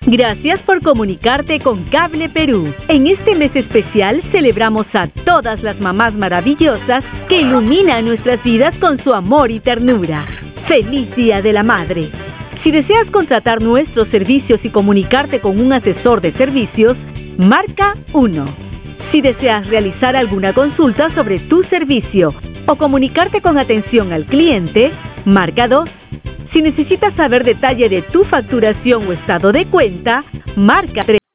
Gracias por comunicarte con Cable Perú. En este mes especial celebramos a todas las mamás maravillosas que iluminan nuestras vidas con su amor y ternura. ¡Feliz Día de la Madre! Si deseas contratar nuestros servicios y comunicarte con un asesor de servicios, marca 1. Si deseas realizar alguna consulta sobre tu servicio o comunicarte con atención al cliente, marca 2. Si necesitas saber detalle de tu facturación o estado de cuenta, marca 3.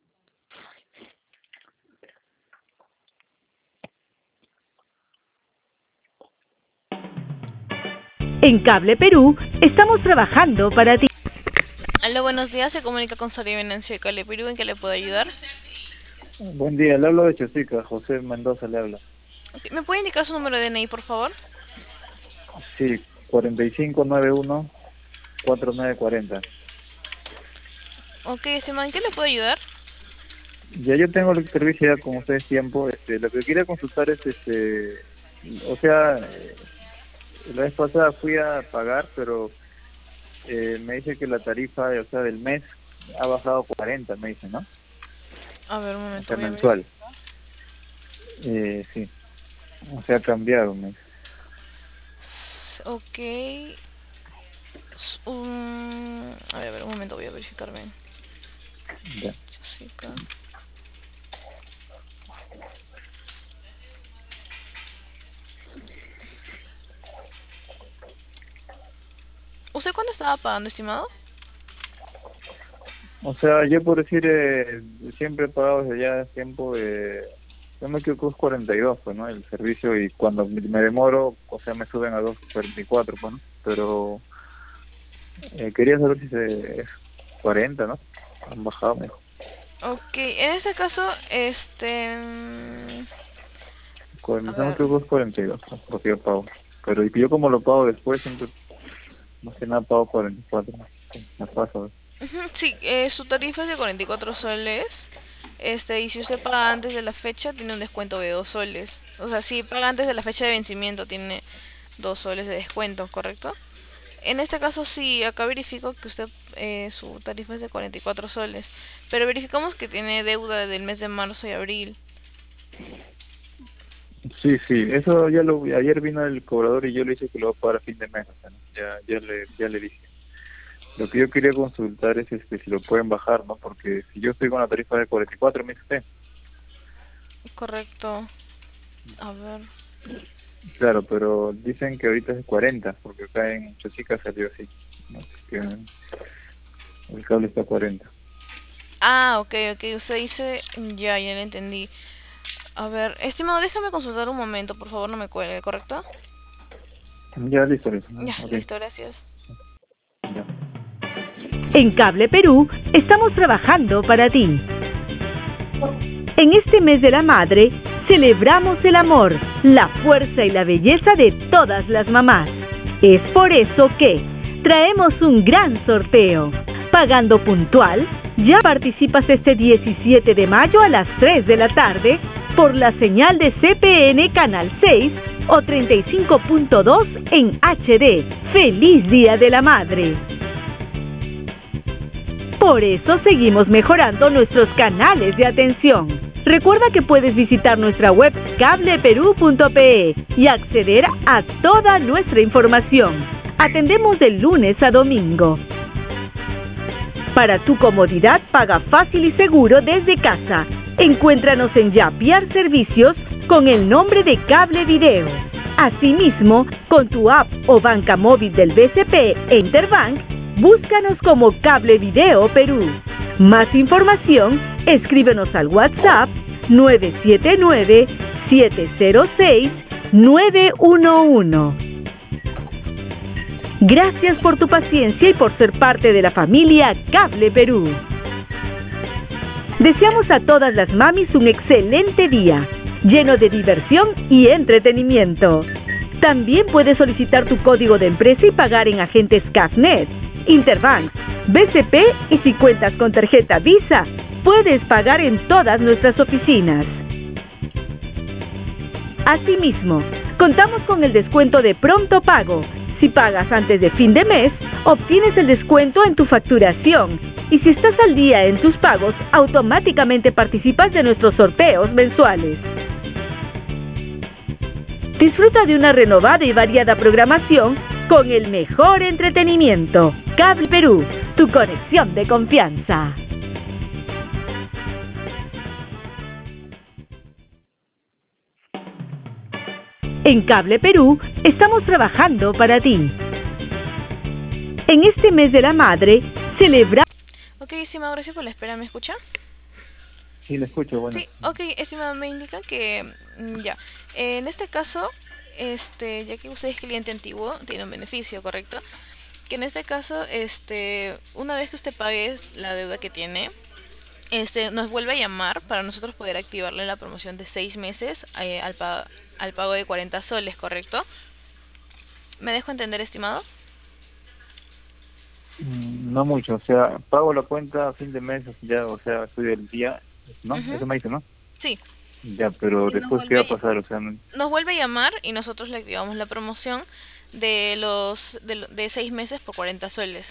En Cable Perú, estamos trabajando para ti. Aló, buenos días. Se comunica con Soria Venancio de Cable Perú. ¿En qué le puedo ayudar? Buen día, le hablo de Chosica, José Mendoza le habla. Okay. ¿Me puede indicar su número de DNI, por favor? Sí, 4591-4940. Ok, estimado, ¿en qué le puedo ayudar? Ya yo tengo el servicio ya con ustedes tiempo. Lo que quería consultar es, o sea, la vez pasada fui a pagar, pero me dice que la tarifa, o sea, del mes ha bajado 40, me dice, ¿no? A ver, un O momento. sea, mensual. Sí, o sea, ha cambiado, me dice. Ok. A ver, un momento, voy a verificar bien. Ya. Chosica. ¿Usted cuándo estaba pagando, estimado? O sea, yo por decir, siempre he pagado desde ya tiempo, yo me equivoco, es 42, pues, ¿no? El servicio, y cuando me demoro, o sea, me suben a 2.44, pues, ¿no? Pero quería saber si es 40, ¿no? Han bajado mejor. Ok, en este caso, a Si no me ver. equivoco, es 42, ¿no? Lo que yo pago. Pero y yo como lo pago después, siempre, más que nada pago 44, ¿no? Sí, me pasa, ¿no? Sí, su tarifa es de 44 soles. Y si usted paga antes de la fecha, tiene un descuento de 2 soles. O sea, si paga antes de la fecha de vencimiento, tiene 2 soles de descuento, ¿correcto? En este caso, sí, acá verifico que usted, su tarifa es de 44 soles. Pero verificamos que tiene deuda del mes de marzo y abril. Sí, eso ya ayer vino el cobrador y yo le dije que lo va a pagar a fin de mes, o sea, ¿no? Ya le dije. Lo que yo quería consultar es si lo pueden bajar, ¿no? Porque si yo estoy con la tarifa de 44, me dice usted. Correcto. A ver. Claro, pero dicen que ahorita es 40, porque acá en Chosica salió así, ¿no? Que el cable está a 40. Ah, ok. Usted dice... Ya le entendí. A ver, estimado, déjame consultar un momento, por favor, no me cuelgue, ¿correcto? Ya, listo, listo. Ya, Okay. listo, gracias. Ya. En Cable Perú, estamos trabajando para ti. En este mes de la madre, celebramos el amor, la fuerza y la belleza de todas las mamás. Es por eso que traemos un gran sorteo. Pagando puntual, ya participas este 17 de mayo a las 3 de la tarde por la señal de CPN Canal 6 o 35.2 en HD. ¡Feliz Día de la Madre! Por eso seguimos mejorando nuestros canales de atención. Recuerda que puedes visitar nuestra web cableperú.pe y acceder a toda nuestra información. Atendemos de lunes a domingo. Para tu comodidad, paga fácil y seguro desde casa. Encuéntranos en Yapiar Servicios con el nombre de Cable Video. Asimismo, con tu app o banca móvil del BCP e Interbank, búscanos como Cable Video Perú. Más información, escríbenos al WhatsApp 979-706-911. Gracias por tu paciencia y por ser parte de la familia Cable Perú. Deseamos a todas las mamis un excelente día, lleno de diversión y entretenimiento. También puedes solicitar tu código de empresa y pagar en agentes CAFNet, Interbank, BCP, y si cuentas con tarjeta Visa, puedes pagar en todas nuestras oficinas. Asimismo, contamos con el descuento de pronto pago. Si pagas antes de fin de mes, obtienes el descuento en tu facturación. Y si estás al día en tus pagos, automáticamente participas de nuestros sorteos mensuales. Disfruta de una renovada y variada programación con el mejor entretenimiento. Cable Perú, tu conexión de confianza. En Cable Perú estamos trabajando para ti. En este mes de la madre, celebra... Ok, estimado, gracias por la espera. ¿Me escucha? Sí, le escucho, bueno. Sí, ok, estimado, me indica que ya. En este caso, ya que usted es cliente antiguo, tiene un beneficio, ¿correcto? Que en este caso, una vez que usted pague la deuda que tiene, nos vuelve a llamar para nosotros poder activarle la promoción de 6 meses al pago de 40 soles, ¿correcto? ¿Me dejo entender, estimado? No mucho, o sea, pago la cuenta a fin de mes, ya, o sea, estoy del día, ¿no? Ujú. Eso me dice, ¿no? Sí. Ya, pero Y después, ¿qué va a pasar? O sea, nos vuelve a llamar y nosotros le activamos la promoción de 6 meses por 40 soles.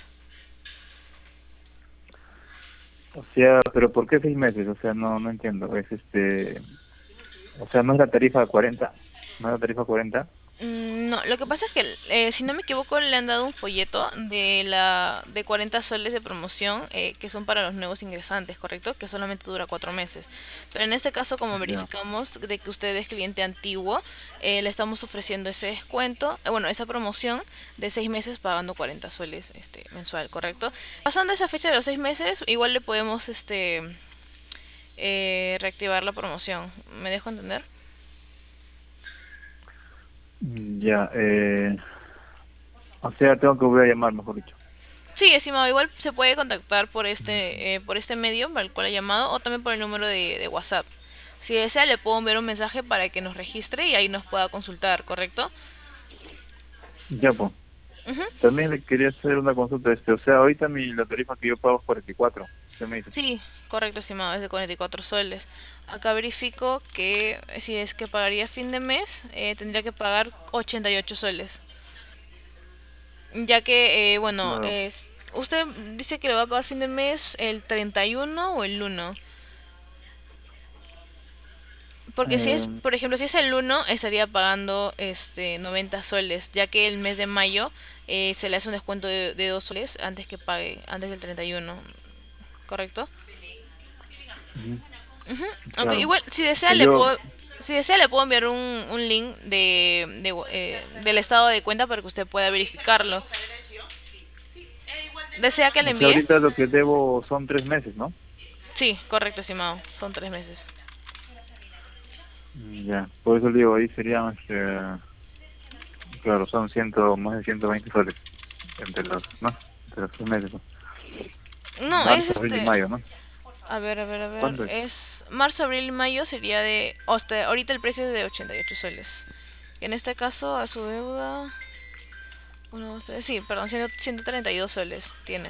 o sea, pero ¿por qué 6 meses? O sea, no entiendo. Es o sea, no es la tarifa 40, no es la tarifa 40. No, lo que pasa es que, si no me equivoco, le han dado un folleto de 40 soles de promoción, que son para los nuevos ingresantes, ¿correcto? Que solamente dura 4 meses. Pero en este caso, como Ya. verificamos de que usted es cliente antiguo, le estamos ofreciendo ese descuento, bueno, esa promoción de 6 meses pagando 40 soles mensual, ¿correcto? Pasando esa fecha de los 6 meses, igual le podemos reactivar la promoción. ¿Me dejo entender? Ya, o sea, tengo que volver a llamar, mejor dicho. Sí, estimado, igual se puede contactar por este medio para el cual ha llamado o también por el número de WhatsApp. Si desea, le puedo enviar un mensaje para que nos registre y ahí nos pueda consultar, ¿correcto? Ya, pues. Ujú. También le quería hacer una consulta, o sea, ahorita la tarifa que yo pago es 44, ¿qué me dice? Sí, correcto, estimado, es de 44 soles. Acá verifico que si es que pagaría fin de mes, tendría que pagar 88 soles. Ya que, bueno, Claro. usted dice que le va a pagar fin de mes el 31 o el 1. Porque si es, Eh, por ejemplo, si es el 1, estaría pagando 90 soles, ya que el mes de mayo se le hace un descuento de 2 soles antes del 31, ¿correcto? ujú, Ujú. Ok, claro. igual, Que yo, si desea le puedo enviar un link del estado de cuenta para que usted pueda verificarlo. ¿Desea que le o sea, envíe? ahorita lo que debo son 3 meses, ¿no? Sí, correcto, estimado, son 3 meses. Ya, por eso le digo, ahí serían, claro, son más de 120 soles ¿no? Entre los 3 meses, ¿no? No, es Marzo, abril y mayo, ¿no? a ver, ¿Cuánto es? es marzo, abril y mayo sería ahorita el precio es de 88 soles. Y en este caso a su deuda, uno, dos, tres, sí, perdón, 132 soles tiene.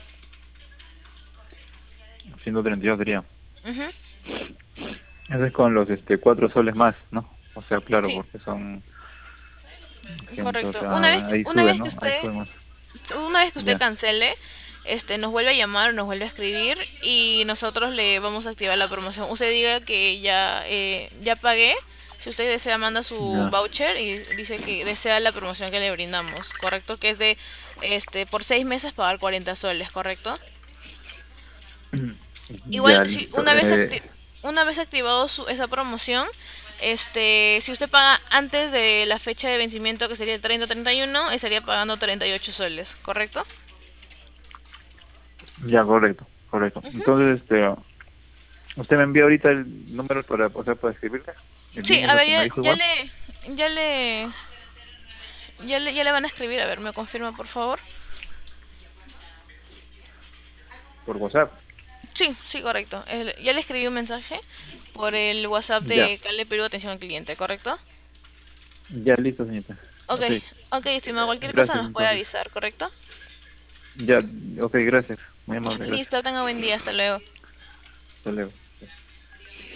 132 sería. Ujú. Eso es con los 4 soles más, ¿no? O sea, claro, Sí, porque son 100, o correcto. sea, ahí sube, ¿no? Ahí sube más. Una vez que usted Ya, cancele, nos vuelve a llamar, nos vuelve a escribir y nosotros le vamos a activar la promoción. Usted diga que ya pagué. Si usted desea, manda su ya. voucher y dice que desea la promoción que le brindamos, ¿correcto? Que es de, por 6 meses pagar 40 soles, ¿correcto? Igual, Ya, si listo. una vez activado esa promoción, si usted paga antes de la fecha de vencimiento, que sería el 30-31, estaría pagando 38 soles, ¿correcto? Ya, correcto, correcto. Ujú. Entonces, usted me envía ahorita el número para, o sea, para escribirle. El Sí, link es a lo ver, que me dijo igual, ya le, ya le van a escribir, a ver, me confirma, por favor. por WhatsApp. Sí, sí, correcto. Ya le escribí un mensaje por el WhatsApp Ya, de Cale Perú Atención al Cliente, ¿correcto? ya, listo, señorita. Ok, Ok, ok, estimado, cualquier cosa gracias nos puede entonces. avisar, ¿correcto? Ya, ok, gracias. Muy amable, gracias. Listo, tenga buen día, hasta luego. Hasta luego.